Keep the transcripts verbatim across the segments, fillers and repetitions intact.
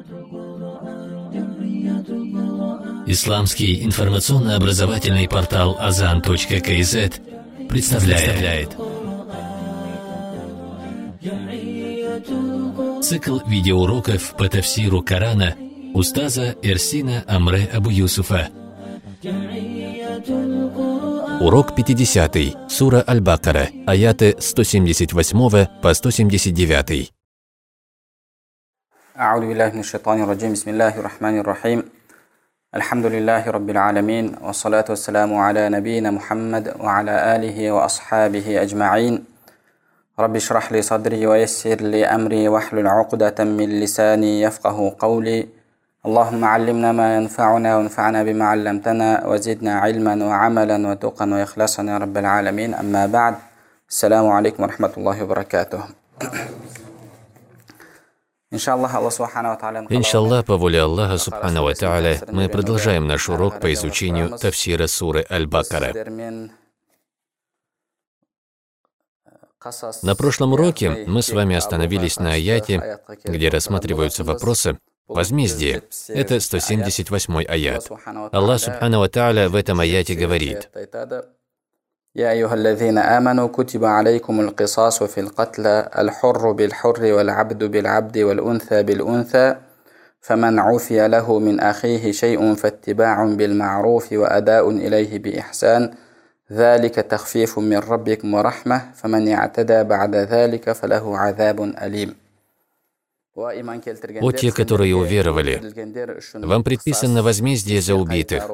Исламский информационно-образовательный портал азан точка ка зет представляет цикл видеоуроков по тафсиру Корана устаза Эрсина Амре Абу Юсуфа. Урок пятидесятый. Сура Аль-Бакара. Аяты сто семьдесят восемь по сто семьдесят девять. أعوذ بالله من الشيطان الرجيم بسم الله الرحمن الرحيم الحمد لله رب العالمين والصلاة والسلام على نبينا محمد وعلى آله وأصحابه أجمعين رب اشرح لي صدري ويسر لي أمري واحلل عقدة من لساني يفقه قولي اللهم علمنا ما ينفعنا وانفعنا بما علمتنا وزدنا علما وعملا وتقا وإخلاصا يا رب العالمين أما بعد السلام عليكم ورحمة الله وبركاته. Иншаллах, по воле Аллаха Субхану ва Тааля, мы продолжаем наш урок по изучению тафсира суры Аль-Бакара. На прошлом уроке мы с вами остановились на аяте, где рассматриваются вопросы возмездия. Это сто семьдесят восьмой аят. Аллах Субхану ва Тааля в этом аяте говорит: يا أيها الذين آمنوا كتب عليكم القصاص في القتلى الحر بالحر والعبد بالعبد والأنثى بالأنثى فمن عفي له من أخيه شيء فاتباع بالمعروف وأداء إليه بإحسان ذلك تخفيف من ربكم ورحمة فمن اعتدى بعد ذلك فله عذاب أليم. О те, которые уверовали, вам предписано возмездие за убитых.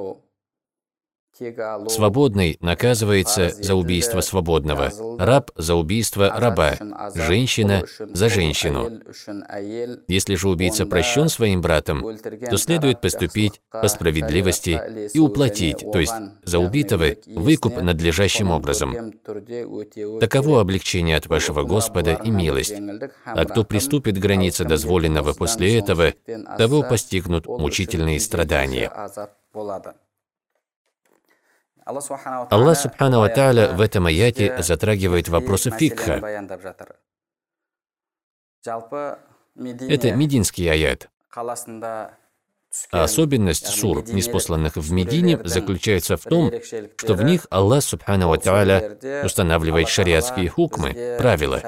Свободный наказывается за убийство свободного, раб за убийство раба, женщина за женщину. Если же убийца прощен своим братом, то следует поступить по справедливости и уплатить, то есть за убитого, выкуп надлежащим образом. Таково облегчение от вашего Господа и милость. А кто приступит к границе дозволенного после этого, того постигнут мучительные страдания. Аллах Субхану ва Тааля в этом аяте затрагивает вопросы фикха. Это мединский аят. А особенность сур, ниспосланных в Медине, заключается в том, что в них Аллах Субхану ва Тааля устанавливает шариатские хукмы, правила.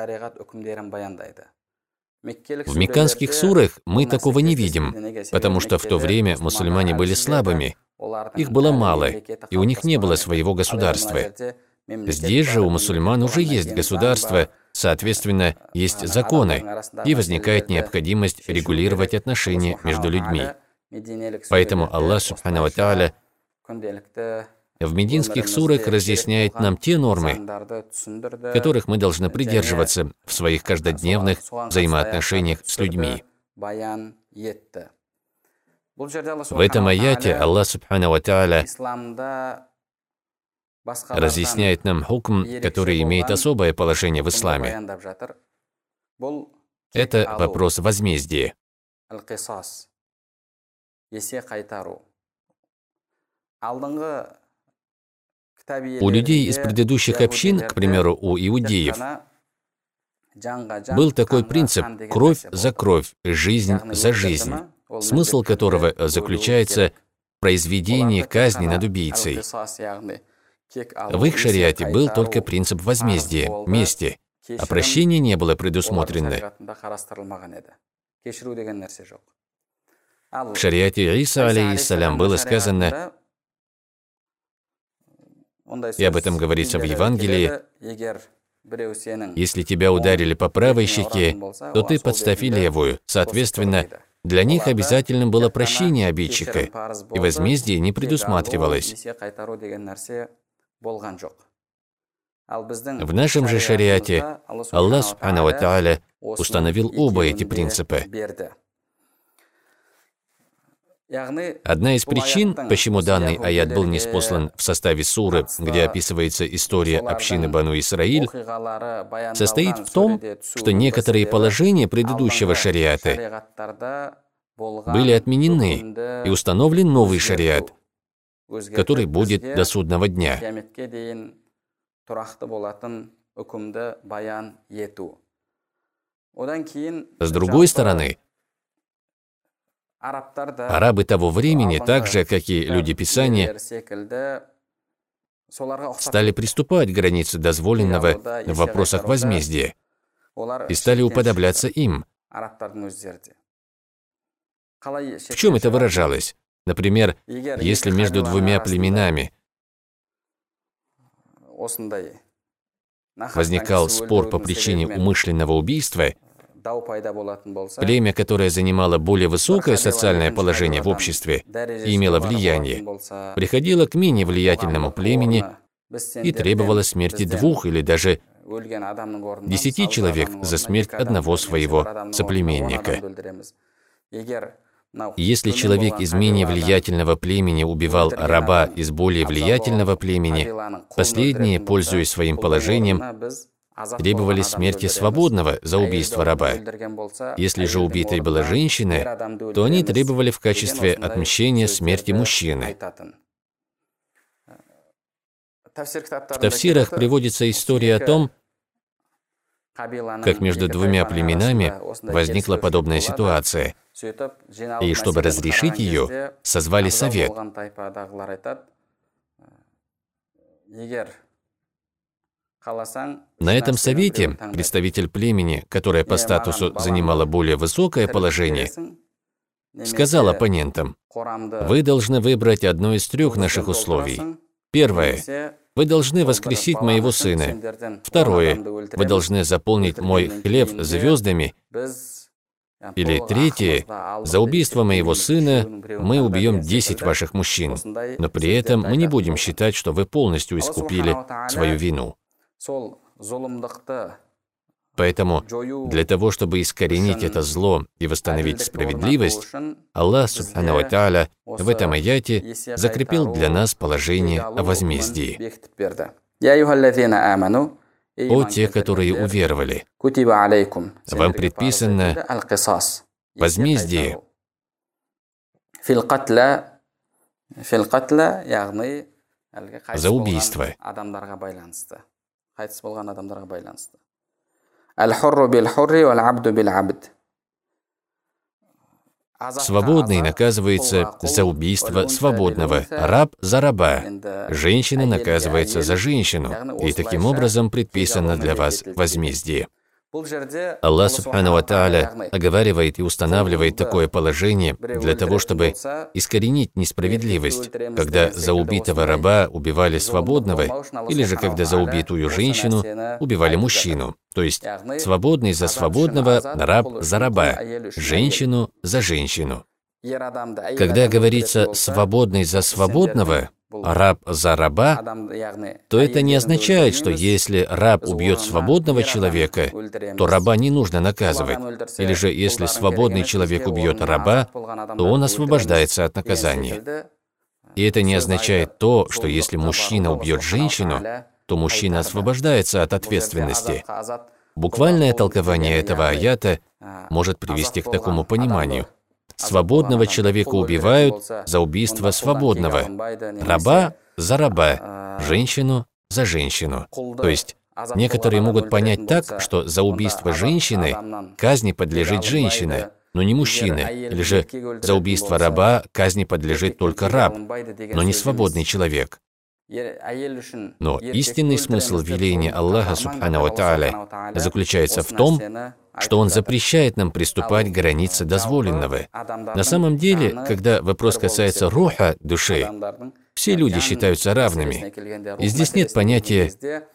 В мекканских сурах мы такого не видим, потому что в то время мусульмане были слабыми, их было мало, и у них не было своего государства. Здесь же у мусульман уже есть государство, соответственно, есть законы, и возникает необходимость регулировать отношения между людьми. Поэтому Аллах Субхану ва Тааля в мединских сурах разъясняет нам те нормы, которых мы должны придерживаться в своих каждодневных взаимоотношениях с людьми. В этом аяте Аллах Субхану ва Тааля разъясняет нам хукм, который имеет особое положение в исламе. Это вопрос возмездия. У людей из предыдущих общин, к примеру, у иудеев, был такой принцип «кровь за кровь, жизнь за жизнь», смысл которого заключается в произведении казни над убийцей. В их шариате был только принцип возмездия, мести, а прощения не было предусмотрено. В шариате Иса, алейхиссалям, было сказано, и об этом говорится в Евангелии: если тебя ударили по правой щеке, то ты подставь и левую. Соответственно, для них обязательным было прощение обидчика, и возмездие не предусматривалось. В нашем же шариате Аллах Субхану ва Тааля установил оба эти принципа. Одна из причин, почему данный аят был ниспослан в составе суры, где описывается история общины Бану Исраиль, состоит в том, что некоторые положения предыдущего шариата были отменены, и установлен новый шариат, который будет до судного дня. С другой стороны, Арабы того времени, так же, как и люди Писания, стали приступать к границе дозволенного в вопросах возмездия и стали уподобляться им. В чем это выражалось? Например, если между двумя племенами возникал спор по причине умышленного убийства, племя, которое занимало более высокое социальное положение в обществе и имело влияние, приходило к менее влиятельному племени и требовало смерти двух или даже десяти человек за смерть одного своего соплеменника. Если человек из менее влиятельного племени убивал раба из более влиятельного племени, последние, пользуясь своим положением, требовали смерти свободного за убийство раба. Если же убитой была женщина, то они требовали в качестве отмщения смерти мужчины. В тафсирах приводится история о том, как между двумя племенами возникла подобная ситуация, и чтобы разрешить ее, созвали совет. На этом совете представитель племени, которое по статусу занимало более высокое положение, сказал оппонентам: «Вы должны выбрать одно из трех наших условий. Первое. Вы должны воскресить моего сына. Второе. Вы должны заполнить мой хлев звездами. Или третье. За убийство моего сына мы убьем десять ваших мужчин, но при этом мы не будем считать, что вы полностью искупили свою вину». Поэтому для того, чтобы искоренить это зло и восстановить справедливость, Аллах Субхану ва Тааля в этом аяте закрепил для нас положение о возмездии. «О те, которые уверовали, вам предписано возмездие за убийство». Свободный наказывается за убийство свободного, раб за раба, женщина наказывается за женщину, и таким образом предписано для вас возмездие. Аллах Субхану ва Тааля оговаривает и устанавливает такое положение для того, чтобы искоренить несправедливость, когда за убитого раба убивали свободного, или же когда за убитую женщину убивали мужчину. То есть свободный за свободного, раб за раба, женщину за женщину. Когда говорится «свободный за свободного», раб за раба, то это не означает, что если раб убьет свободного человека, то раба не нужно наказывать. Или же если свободный человек убьет раба, то он освобождается от наказания. И это не означает то, что если мужчина убьет женщину, то мужчина освобождается от ответственности. Буквальное толкование этого аята может привести к такому пониманию. Свободного человека убивают за убийство свободного, раба за раба, женщину за женщину. То есть некоторые могут понять так, что за убийство женщины казни подлежит женщина, но не мужчина, или же за убийство раба казни подлежит только раб, но не свободный человек. Но истинный смысл веления Аллаха Субхану ва Тааля заключается в том, что Он запрещает нам приступать к границе дозволенного. На самом деле, когда вопрос касается руха, души, все люди считаются равными. И здесь нет понятия,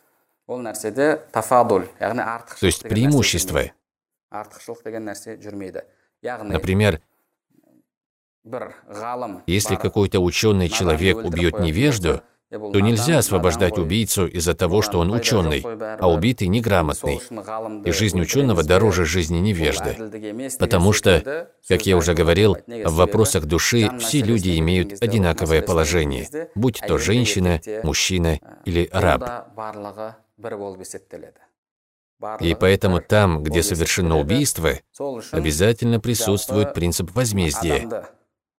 то есть преимущества. Например, если какой-то ученый человек убьет невежду, то нельзя освобождать убийцу из-за того, что он ученый, а убитый неграмотный. И жизнь ученого дороже жизни невежды. Потому что, как я уже говорил, в вопросах души все люди имеют одинаковое положение, будь то женщина, мужчина или раб. И поэтому там, где совершено убийство, обязательно присутствует принцип возмездия.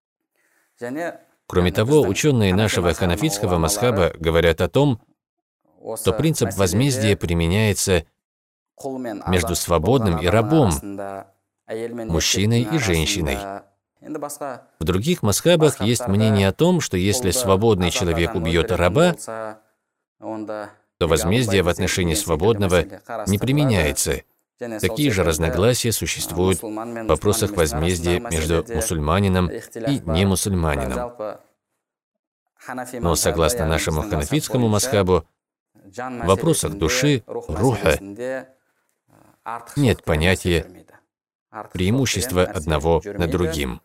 Кроме того, ученые нашего ханафитского мазхаба говорят о том, что принцип возмездия применяется между свободным и рабом, мужчиной и женщиной. В других мазхабах есть мнение о том, что если свободный человек убьет раба, то возмездие в отношении свободного не применяется. Такие же разногласия существуют в вопросах возмездия между мусульманином и немусульманином. Но согласно нашему ханафитскому мазхабу, в вопросах души, руха, нет понятия преимущества одного над другим.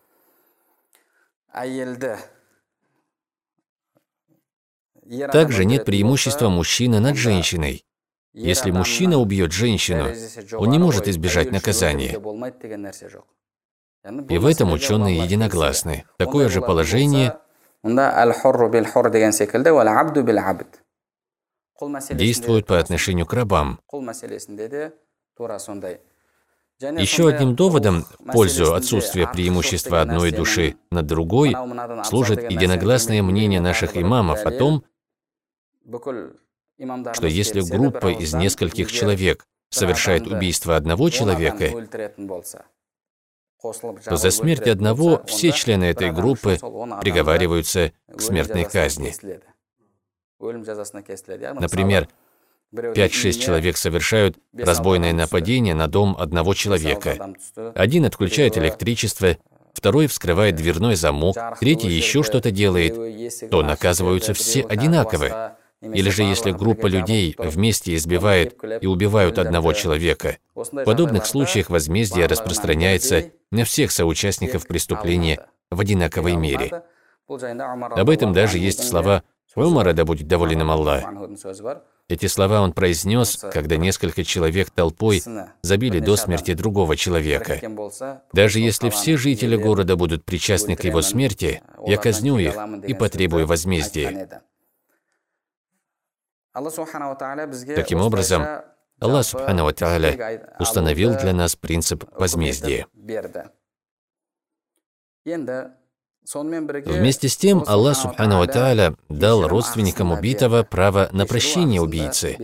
Также нет преимущества мужчины над женщиной. Если мужчина убьет женщину, он не может избежать наказания. И в этом ученые единогласны. Такое же положение действует по отношению к рабам. Еще одним доводом в пользу отсутствия преимущества одной души над другой служит единогласное мнение наших имамов о том, что если группа из нескольких человек совершает убийство одного человека, то за смерть одного все члены этой группы приговариваются к смертной казни. Например, пять-шесть человек совершают разбойное нападение на дом одного человека. Один отключает электричество, второй вскрывает дверной замок, третий еще что-то делает, то наказываются все одинаково. Или же если группа людей вместе избивает и убивают одного человека, в подобных случаях возмездие распространяется на всех соучастников преступления в одинаковой мере. Об этом даже есть слова Умара, да будет доволен им Аллах. Эти слова он произнес, когда несколько человек толпой забили до смерти другого человека. Даже если все жители города будут причастны к его смерти, я казню их и потребую возмездия. Таким образом, Аллах Субхану ва Тааля установил для нас принцип возмездия. Вместе с тем, Аллах Субхану ва Тааля дал родственникам убитого право на прощение убийцы.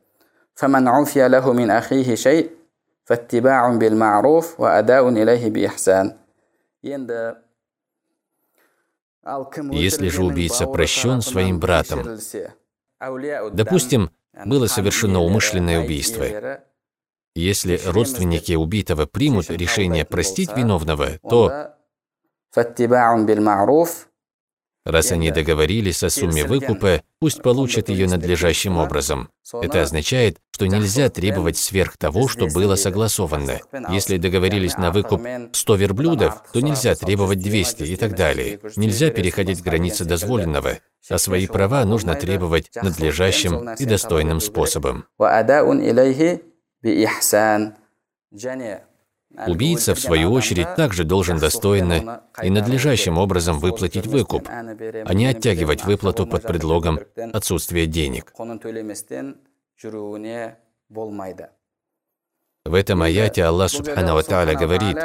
Если же убийца прощен своим братом, допустим, было совершено умышленное убийство. Если родственники убитого примут решение простить виновного, то, раз они договорились о сумме выкупа, пусть получат ее надлежащим образом. Это означает, что нельзя требовать сверх того, что было согласовано. Если договорились на выкуп сто верблюдов, то нельзя требовать двести и так далее. Нельзя переходить границы дозволенного, а свои права нужно требовать надлежащим и достойным способом. Убийца, в свою очередь, также должен достойно и надлежащим образом выплатить выкуп, а не оттягивать выплату под предлогом отсутствия денег. В этом аяте Аллах Субхану ва Тааля говорит,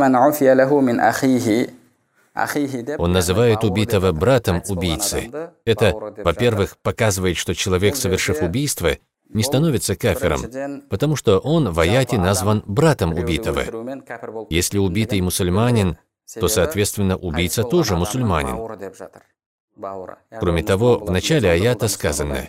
Он называет убитого братом убийцы. Это, во-первых, показывает, что человек, совершив убийство, не становится кафиром, потому что он в аяте назван братом убитого. Если убитый мусульманин, то, соответственно, убийца тоже мусульманин. Кроме того, в начале аята сказано: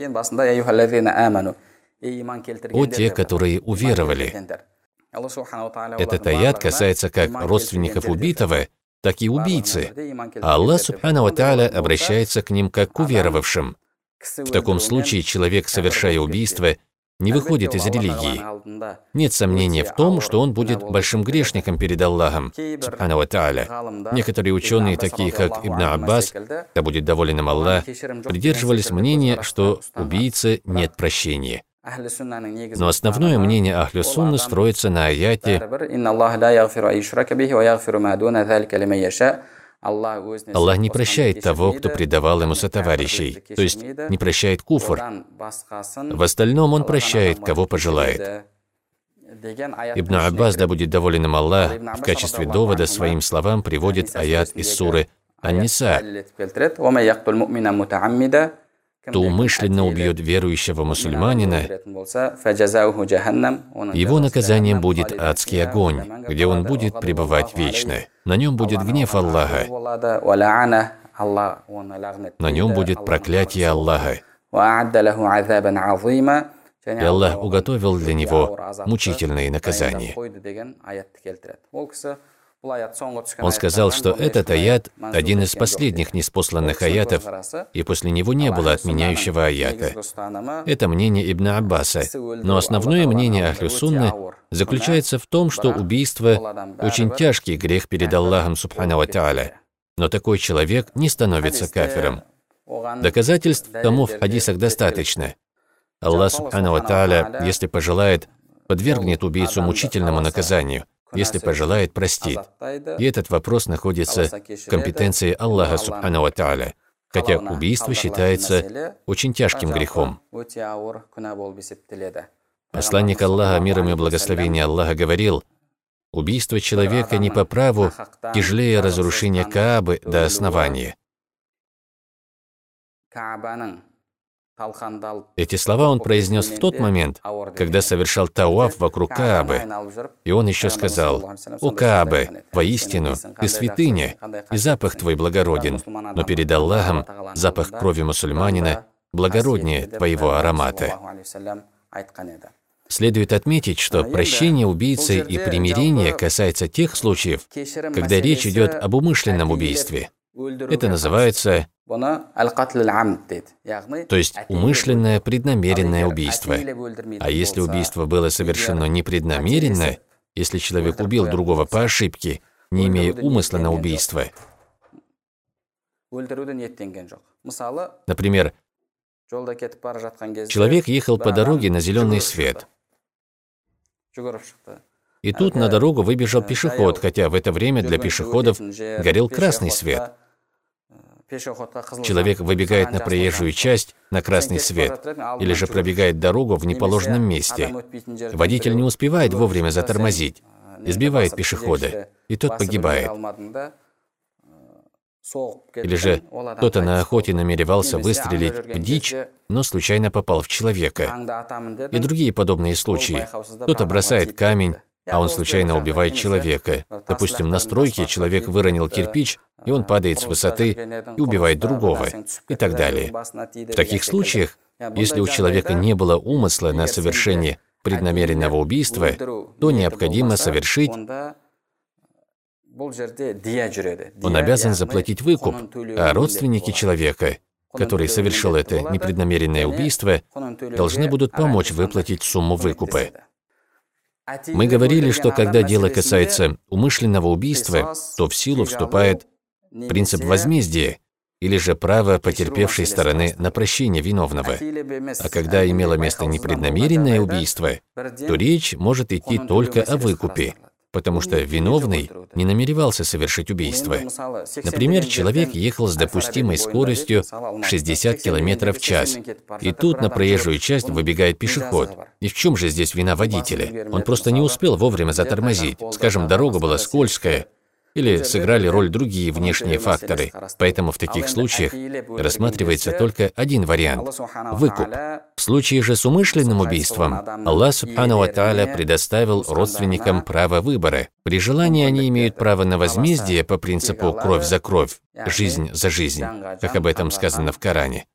«О те, которые уверовали». Этот аят касается как родственников убитого, так и убийцы. А Аллах Субхану ва Тааля обращается к ним как к уверовавшим. В таком случае человек, совершая убийство, не выходит из религии. Нет сомнения в том, что он будет большим грешником перед Аллахом, Субхану ва Тааля. Некоторые ученые, такие как Ибн Аббас, да будет доволен им Аллах, придерживались мнения, что убийце нет прощения. Но основное мнение Ахлю Сунны строится на аяте: Аллах не прощает того, кто предавал ему сотоварищей, то есть не прощает куфр. В остальном Он прощает, кого пожелает. Ибн Аббас, да будет доволен им Аллах, в качестве довода своим словам приводит аят из суры Ан-Ниса: кто умышленно убьет верующего мусульманина, его наказанием будет адский огонь, где он будет пребывать вечно. На нем будет гнев Аллаха, на нем будет проклятие Аллаха, и Аллах уготовил для него мучительные наказания. Он сказал, что этот аят – один из последних ниспосланных аятов, и после него не было отменяющего аята. Это мнение Ибн Аббаса, но основное мнение Ахлю Сунны заключается в том, что убийство – очень тяжкий грех перед Аллахом Субхану ва Тааля, но такой человек не становится кафиром. Доказательств тому в хадисах достаточно. Аллах Субхану ва Тааля, если пожелает, подвергнет убийцу мучительному наказанию, если пожелает, простит. И этот вопрос находится в компетенции Аллаха Субхану ва Тааля, хотя убийство считается очень тяжким грехом. Посланник Аллаха, мир ему и благословение Аллаха, говорил: убийство человека не по праву тяжелее разрушения Каабы до основания. Эти слова он произнес в тот момент, когда совершал тауаф вокруг Каабы. И он еще сказал: «О Каабе, воистину, ты святыня, и запах твой благороден, но перед Аллахом запах крови мусульманина благороднее твоего аромата». Следует отметить, что прощение убийцы и примирение касается тех случаев, когда речь идет об умышленном убийстве. Это называется, то есть умышленное преднамеренное убийство. А если убийство было совершено непреднамеренно, если человек убил другого по ошибке, не имея умысла на убийство, например, человек ехал по дороге на зеленый свет, и тут на дорогу выбежал пешеход, хотя в это время для пешеходов горел красный свет. Человек выбегает на проезжую часть на красный свет, или же пробегает дорогу в неположенном месте. Водитель не успевает вовремя затормозить, избивает пешехода, и тот погибает. Или же кто-то на охоте намеревался выстрелить в дичь, но случайно попал в человека. И другие подобные случаи. Кто-то бросает камень, а он случайно убивает человека. Допустим, на стройке человек выронил кирпич, и он падает с высоты и убивает другого, и так далее. В таких случаях, если у человека не было умысла на совершение преднамеренного убийства, то необходимо совершить, он обязан заплатить выкуп, а родственники человека, который совершил это непреднамеренное убийство, должны будут помочь выплатить сумму выкупа. Мы говорили, что когда дело касается умышленного убийства, то в силу вступает принцип возмездия, или же право потерпевшей стороны на прощение виновного. А когда имело место непреднамеренное убийство, то речь может идти только о выкупе, потому что виновный не намеревался совершить убийство. Например, человек ехал с допустимой скоростью шестьдесят километров в час, и тут на проезжую часть выбегает пешеход. И в чем же здесь вина водителя? Он просто не успел вовремя затормозить. Скажем, дорога была скользкая, или сыграли роль другие внешние факторы. Поэтому в таких случаях рассматривается только один вариант – выкуп. В случае же с умышленным убийством Аллах Субхану ва Тааля предоставил родственникам право выбора. При желании они имеют право на возмездие по принципу «кровь за кровь», «жизнь за жизнь», как об этом сказано в Коране.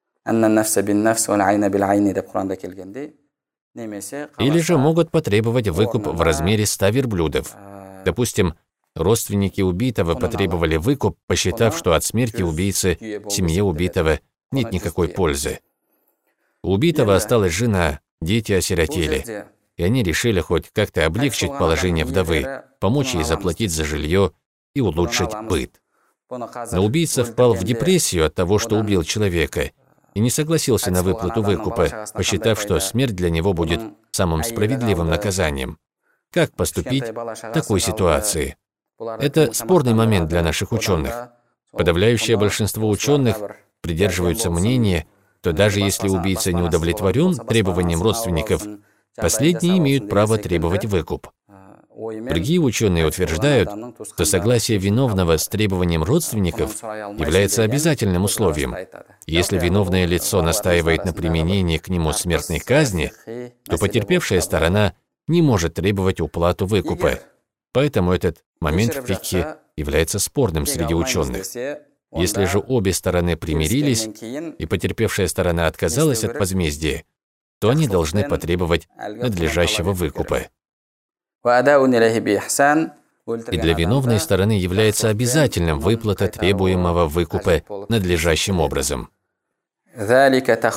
Или же могут потребовать выкуп в размере ста верблюдов. Допустим, родственники убитого потребовали выкуп, посчитав, что от смерти убийцы семье убитого нет никакой пользы. У убитого осталась жена, дети осиротели, и они решили хоть как-то облегчить положение вдовы, помочь ей заплатить за жилье и улучшить быт. Но убийца впал в депрессию от того, что убил человека, и не согласился на выплату выкупа, посчитав, что смерть для него будет самым справедливым наказанием. Как поступить в такой ситуации? Это спорный момент для наших ученых. Подавляющее большинство ученых придерживаются мнения, что даже если убийца не удовлетворен требованиям родственников, последние имеют право требовать выкуп. Другие ученые утверждают, что согласие виновного с требованием родственников является обязательным условием. Если виновное лицо настаивает на применении к нему смертной казни, то потерпевшая сторона не может требовать уплату выкупа. Поэтому этот момент в фикхе является спорным среди ученых. Если же обе стороны примирились, и потерпевшая сторона отказалась от возмездия, то они должны потребовать надлежащего выкупа. И для виновной стороны является обязательным выплата требуемого выкупа надлежащим образом. Это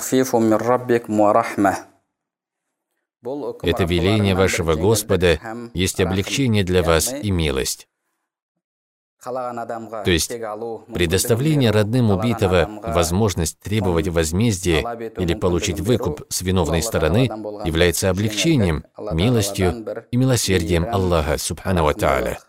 веление вашего Господа есть облегчение для вас и милость. То есть предоставление родным убитого возможность требовать возмездия или получить выкуп с виновной стороны является облегчением, милостью и милосердием Аллаха Субхану ва Тааля.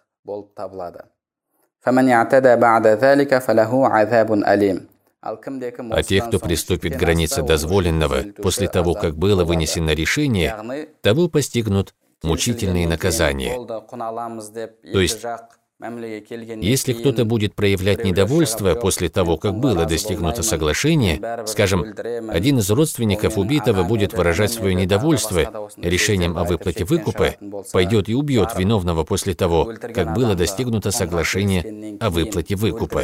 А тех, кто приступит к границе дозволенного после того, как было вынесено решение, того постигнут мучительные наказания. То есть, если кто-то будет проявлять недовольство после того, как было достигнуто соглашение, скажем, один из родственников убитого будет выражать свое недовольство решением о выплате выкупа, пойдет и убьет виновного после того, как было достигнуто соглашение о выплате выкупа.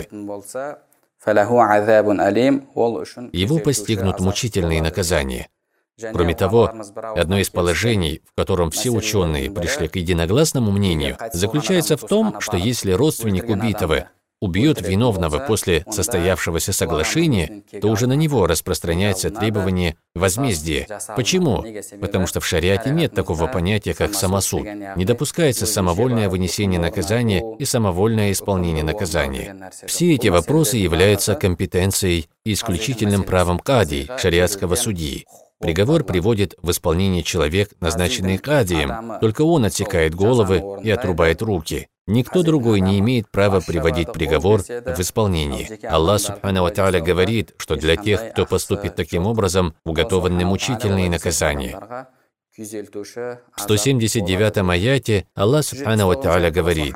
Его постигнут мучительные наказания. Кроме того, одно из положений, в котором все ученые пришли к единогласному мнению, заключается в том, что если родственник убитого убьет виновного после состоявшегося соглашения, то уже на него распространяется требование возмездия. Почему? Потому что в шариате нет такого понятия, как самосуд. Не допускается самовольное вынесение наказания и самовольное исполнение наказания. Все эти вопросы являются компетенцией и исключительным правом кади, шариатского судьи. Приговор приводит в исполнение человек, назначенный кадием. Только он отсекает головы и отрубает руки. Никто другой не имеет права приводить приговор в исполнение. Аллах Субхану ва Тааля говорит, что для тех, кто поступит таким образом, уготованы мучительные наказания. В сто семьдесят девятом аяте Аллах Субхану ва Тааля говорит: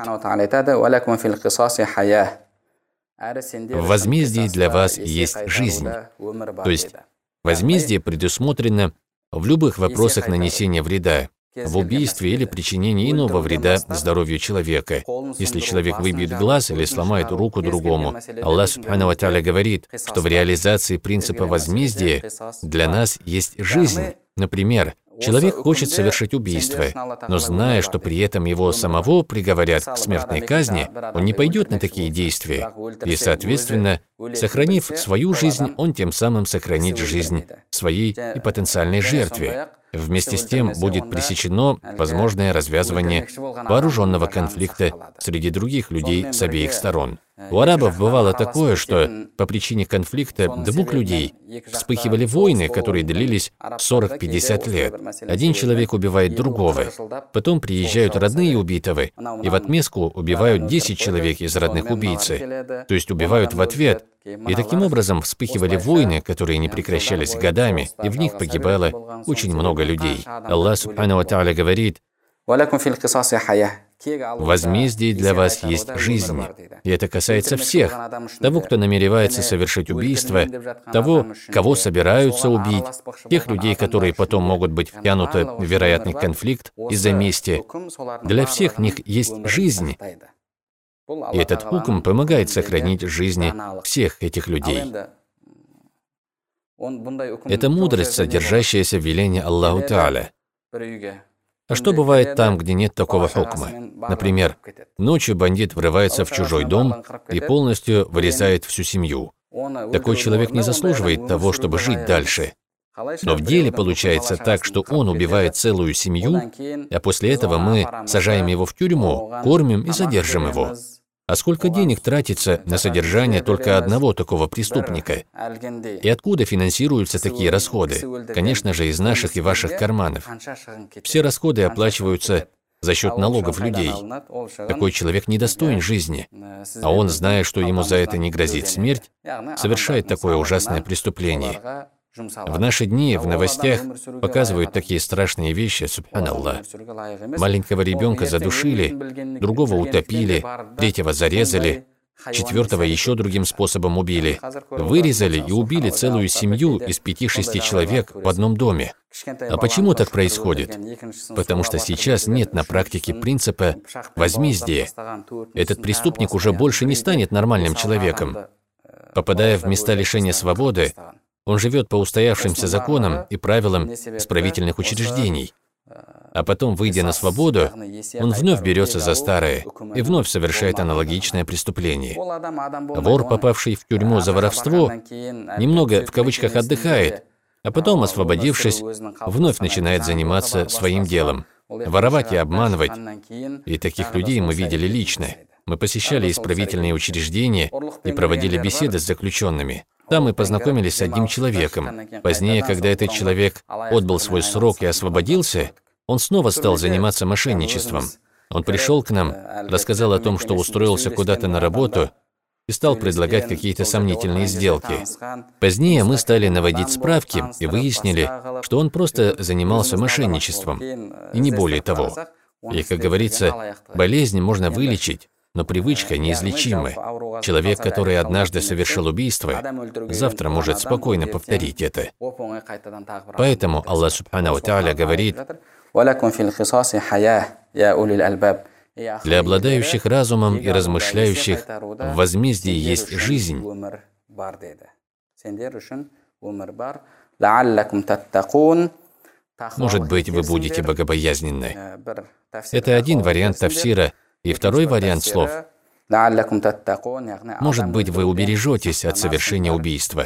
«В возмездии для вас есть жизнь». То есть возмездие предусмотрено в любых вопросах нанесения вреда, в убийстве или причинении иного вреда здоровью человека. Если человек выбьет глаз или сломает руку другому, Аллах Субхану ва Тааля говорит, что в реализации принципа возмездия для нас есть жизнь. Например, человек хочет совершить убийство, но зная, что при этом его самого приговорят к смертной казни, он не пойдет на такие действия. И, соответственно, сохранив свою жизнь, он тем самым сохранит жизнь своей и потенциальной жертве. Вместе с тем будет пресечено возможное развязывание вооруженного конфликта среди других людей с обеих сторон. У арабов бывало такое, что по причине конфликта двух людей вспыхивали войны, которые длились сорок-пятьдесят лет. Один человек убивает другого, потом приезжают родные убитого, и в отместку убивают десять человек из родных убийцы, то есть убивают в ответ. И таким образом вспыхивали войны, которые не прекращались годами, и в них погибало очень много людей. Аллах Субхану ва Тааля говорит: «В возмездии для вас есть жизнь». И это касается всех. Того, кто намеревается совершить убийство, того, кого собираются убить, тех людей, которые потом могут быть втянуты в вероятный конфликт из-за мести. Для всех них есть жизнь. И этот хукм помогает сохранить жизни всех этих людей. Это мудрость, содержащаяся в велении Аллаху Тааля. А что бывает там, где нет такого хукма? Например, ночью бандит врывается в чужой дом и полностью вырезает всю семью. Такой человек не заслуживает того, чтобы жить дальше. Но в деле получается так, что он убивает целую семью, а после этого мы сажаем его в тюрьму, кормим и содержим его. А сколько денег тратится на содержание только одного такого преступника? И откуда финансируются такие расходы? Конечно же, из наших и ваших карманов. Все расходы оплачиваются за счет налогов людей. Такой человек недостоин жизни. А он, зная, что ему за это не грозит смерть, совершает такое ужасное преступление. В наши дни в новостях показывают такие страшные вещи, субханаллах. Маленького ребенка задушили, другого утопили, третьего зарезали, четвертого еще другим способом убили. Вырезали и убили целую семью из пяти-шести человек в одном доме. А почему так происходит? Потому что сейчас нет на практике принципа возмездия. Этот преступник уже больше не станет нормальным человеком. Попадая в места лишения свободы, он живет по устоявшимся законам и правилам исправительных учреждений. А потом, выйдя на свободу, он вновь берется за старое и вновь совершает аналогичное преступление. Вор, попавший в тюрьму за воровство, немного в кавычках отдыхает, а потом, освободившись, вновь начинает заниматься своим делом, воровать и обманывать. И таких людей мы видели лично. Мы посещали исправительные учреждения и проводили беседы с заключенными. Там мы познакомились с одним человеком. Позднее, когда этот человек отбыл свой срок и освободился, он снова стал заниматься мошенничеством. Он пришел к нам, рассказал о том, что устроился куда-то на работу и стал предлагать какие-то сомнительные сделки. Позднее мы стали наводить справки и выяснили, что он просто занимался мошенничеством, и не более того. И, как говорится, болезнь можно вылечить, но привычка неизлечима. Человек, который однажды совершил убийство, завтра может спокойно повторить это. Поэтому Аллах Субхану ва Тааля говорит: «Для обладающих разумом и размышляющих в возмездии есть жизнь». Может быть, вы будете богобоязненны. Это один вариант тафсира. И второй вариант слов: может быть, вы убережетесь от совершения убийства.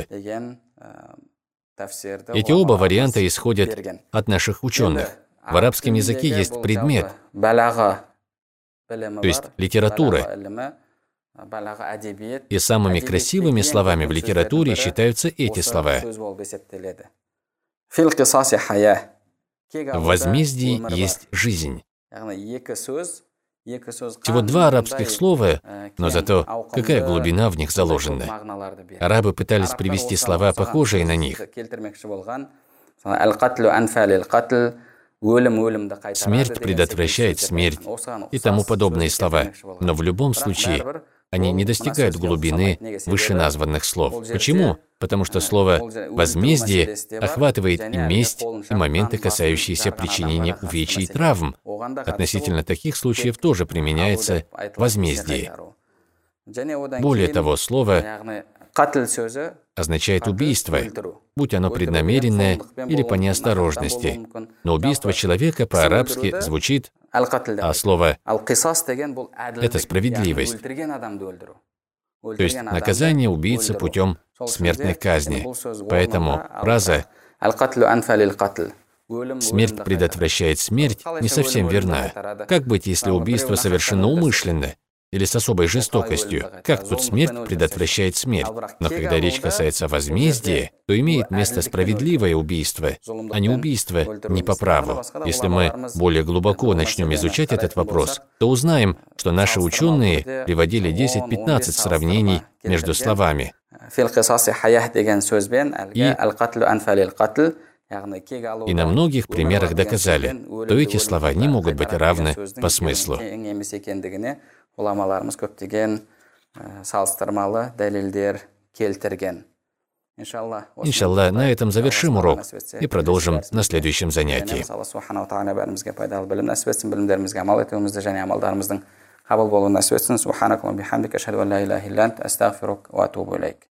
Эти оба варианта исходят от наших ученых. В арабском языке есть предмет, то есть литература. И самыми красивыми словами в литературе считаются эти слова. В возмездии есть жизнь. Всего два арабских слова, но зато какая глубина в них заложена. Арабы пытались привести слова, похожие на них. Смерть предотвращает смерть и тому подобные слова. Но в любом случае они не достигают глубины вышеназванных слов. Почему? Потому что слово «возмездие» охватывает и месть, и моменты, касающиеся причинения увечий и травм. Относительно таких случаев тоже применяется возмездие. Более того, слово означает убийство, будь оно преднамеренное или по неосторожности. Но убийство человека по-арабски звучит, а слово — это справедливость. То есть наказание убийцы путем смертной казни. Поэтому фраза «смерть предотвращает смерть» не совсем верна. Как быть, если убийство совершено умышленно или с особой жестокостью? Как тут смерть предотвращает смерть? Но когда речь касается возмездия, то имеет место справедливое убийство, а не убийство не по праву. Если мы более глубоко начнем изучать этот вопрос, то узнаем, что наши ученые приводили десять-пятнадцать сравнений между словами. И, и на многих примерах доказали, что эти слова не могут быть равны по смыслу. Уламаларымыз көптеген салыстырмалы дәлелдер келтірген. Иншаллах, на этом завершим урок и продолжим на следующем занятии. Алла Субхану ва Тааля бәрімізге пайдалы білім нәсіп етсін, білімдерімізге амал етуімізді және амалдарымыздың қабыл болуын нәсіп етсін. Субханакаллахумма бихамдика, ашһаду ан ла илаха илля анта, астағфирука ва атубу илейк.